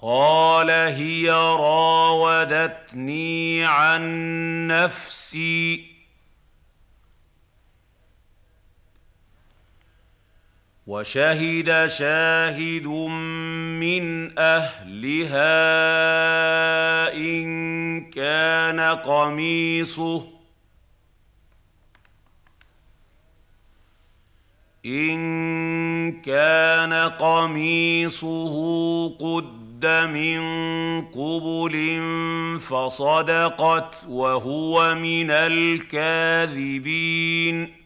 قال هي راودتني عن نفسي. وشهد شاهد من أهلها إن كان قميصه قد من قبل فصدقت وهو من الكاذبين.